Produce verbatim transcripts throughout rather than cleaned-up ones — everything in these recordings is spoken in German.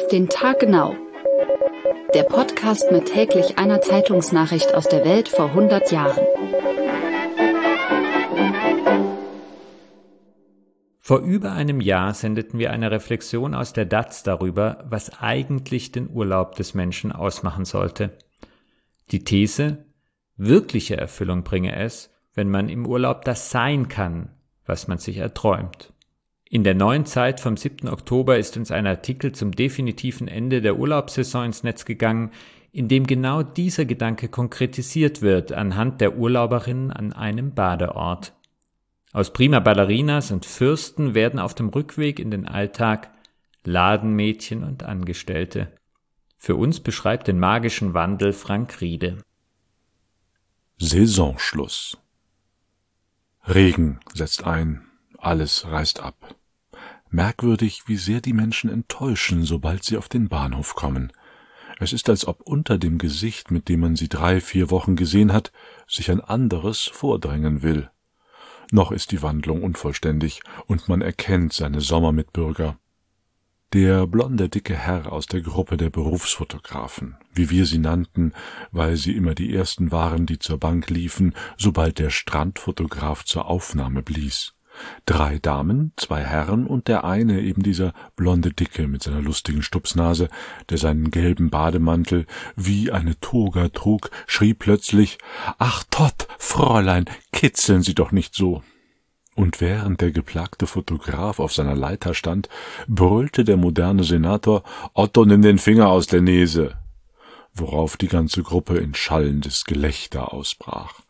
Auf den Tag genau. Der Podcast mit täglich einer Zeitungsnachricht aus der Welt vor hundert Jahren. Vor über einem Jahr sendeten wir eine Reflexion aus der D A Z darüber, was eigentlich den Urlaub des Menschen ausmachen sollte. Die These: wirkliche Erfüllung bringe es, wenn man im Urlaub das sein kann, was man sich erträumt. In der Neuen Zeit vom siebten Oktober ist uns ein Artikel zum definitiven Ende der Urlaubssaison ins Netz gegangen, in dem genau dieser Gedanke konkretisiert wird anhand der Urlauberinnen an einem Badeort. Aus Prima Ballerinas und Fürsten werden auf dem Rückweg in den Alltag Ladenmädchen und Angestellte. Für uns beschreibt den magischen Wandel Frank Riede. Saisonschluss. Regen setzt ein, alles reißt ab. Merkwürdig, wie sehr die Menschen enttäuschen, sobald sie auf den Bahnhof kommen. Es ist, als ob unter dem Gesicht, mit dem man sie drei, vier Wochen gesehen hat, sich ein anderes vordrängen will. Noch ist die Wandlung unvollständig, und man erkennt seine Sommermitbürger. Der blonde, dicke Herr aus der Gruppe der Berufsfotografen, wie wir sie nannten, weil sie immer die Ersten waren, die zur Bank liefen, sobald der Strandfotograf zur Aufnahme blies. Drei Damen, zwei Herren und der eine, eben dieser blonde Dicke mit seiner lustigen Stupsnase, der seinen gelben Bademantel wie eine Toga trug, schrie plötzlich: »Ach Tott, Fräulein, kitzeln Sie doch nicht so!« Und während der geplagte Fotograf auf seiner Leiter stand, brüllte der moderne Senator: »Otto, nimm den Finger aus der Nese!« Worauf die ganze Gruppe in schallendes Gelächter ausbrach.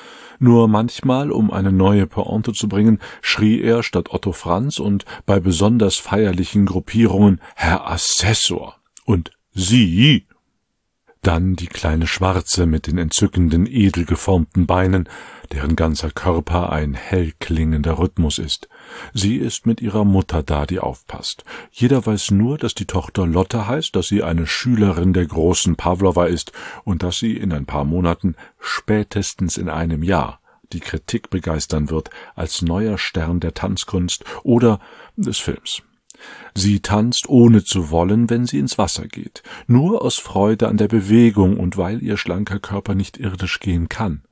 Nur manchmal, um eine neue Pointe zu bringen, schrie er statt Otto Franz und bei besonders feierlichen Gruppierungen Herr Assessor und Sie. Dann die kleine Schwarze mit den entzückenden, edel geformten Beinen, deren ganzer Körper ein hell klingender Rhythmus ist. Sie ist mit ihrer Mutter da, die aufpasst. Jeder weiß nur, dass die Tochter Lotte heißt, dass sie eine Schülerin der großen Pawlowa ist und dass sie in ein paar Monaten, spätestens in einem Jahr, die Kritik begeistern wird als neuer Stern der Tanzkunst oder des Films. Sie tanzt ohne zu wollen, wenn sie ins Wasser geht, nur aus Freude an der Bewegung und weil ihr schlanker Körper nicht irdisch gehen kann.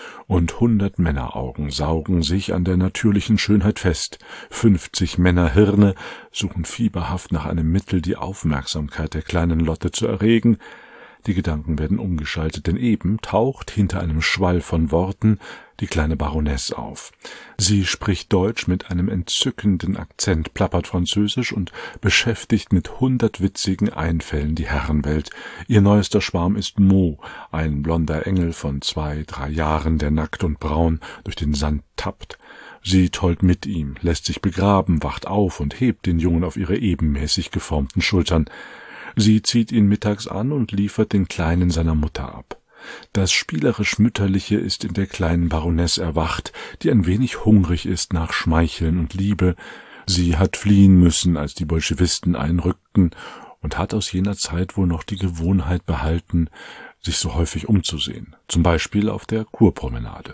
Und hundert Männeraugen saugen sich an der natürlichen Schönheit fest, fünfzig Männerhirne suchen fieberhaft nach einem Mittel, die Aufmerksamkeit der kleinen Lotte zu erregen. Die Gedanken werden umgeschaltet, denn eben taucht hinter einem Schwall von Worten die kleine Baronesse auf. Sie spricht Deutsch mit einem entzückenden Akzent, plappert Französisch und beschäftigt mit hundert witzigen Einfällen die Herrenwelt. Ihr neuester Schwarm ist Mo, ein blonder Engel von zwei, drei Jahren, der nackt und braun durch den Sand tappt. Sie tollt mit ihm, lässt sich begraben, wacht auf und hebt den Jungen auf ihre ebenmäßig geformten Schultern. Sie zieht ihn mittags an und liefert den Kleinen seiner Mutter ab. Das spielerisch-mütterliche ist in der kleinen Baronesse erwacht, die ein wenig hungrig ist nach Schmeicheln und Liebe. Sie hat fliehen müssen, als die Bolschewisten einrückten, und hat aus jener Zeit wohl noch die Gewohnheit behalten, sich so häufig umzusehen, zum Beispiel auf der Kurpromenade.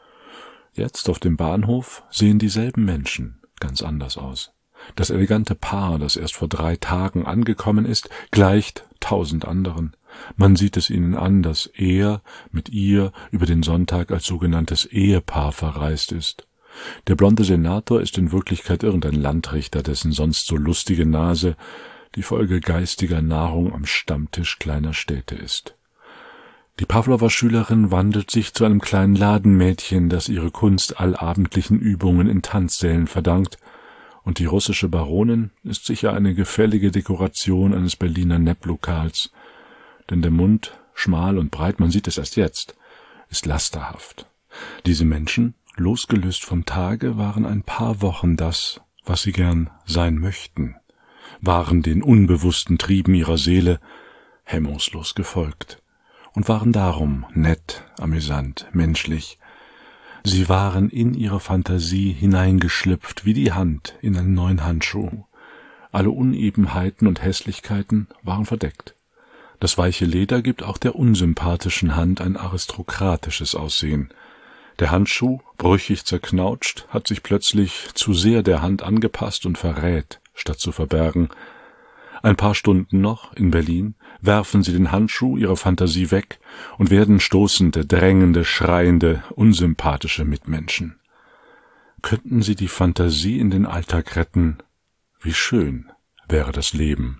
Jetzt auf dem Bahnhof sehen dieselben Menschen ganz anders aus. Das elegante Paar, das erst vor drei Tagen angekommen ist, gleicht tausend anderen. Man sieht es ihnen an, dass er mit ihr über den Sonntag als sogenanntes Ehepaar verreist ist. Der blonde Senator ist in Wirklichkeit irgendein Landrichter, dessen sonst so lustige Nase die Folge geistiger Nahrung am Stammtisch kleiner Städte ist. Die Pawlowa-Schülerin wandelt sich zu einem kleinen Ladenmädchen, das ihre Kunst allabendlichen Übungen in Tanzsälen verdankt, und die russische Baronin ist sicher eine gefällige Dekoration eines Berliner Nepplokals, denn der Mund, schmal und breit, man sieht es erst jetzt, ist lasterhaft. Diese Menschen, losgelöst vom Tage, waren ein paar Wochen das, was sie gern sein möchten, waren den unbewussten Trieben ihrer Seele hemmungslos gefolgt und waren darum nett, amüsant, menschlich. Sie waren in ihre Fantasie hineingeschlüpft wie die Hand in einen neuen Handschuh. Alle Unebenheiten und Hässlichkeiten waren verdeckt. Das weiche Leder gibt auch der unsympathischen Hand ein aristokratisches Aussehen. Der Handschuh, brüchig zerknautscht, hat sich plötzlich zu sehr der Hand angepasst und verrät, statt zu verbergen. Ein paar Stunden noch in Berlin, werfen sie den Handschuh ihrer Fantasie weg und werden stoßende, drängende, schreiende, unsympathische Mitmenschen. Könnten sie die Fantasie in den Alltag retten, wie schön wäre das Leben.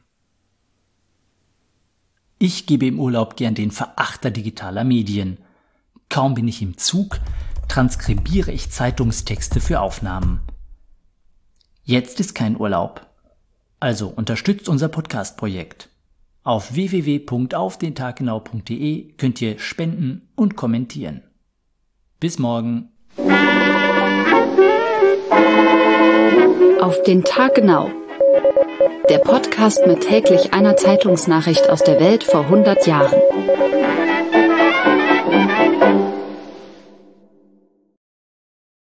Ich gebe im Urlaub gern den Verachter digitaler Medien. Kaum bin ich im Zug, transkribiere ich Zeitungstexte für Aufnahmen. Jetzt ist kein Urlaub. Also unterstützt unser Podcast-Projekt. Auf w w w punkt auf den tag genau punkt d e könnt ihr spenden und kommentieren. Bis morgen. Auf den Tag genau. Der Podcast mit täglich einer Zeitungsnachricht aus der Welt vor hundert Jahren.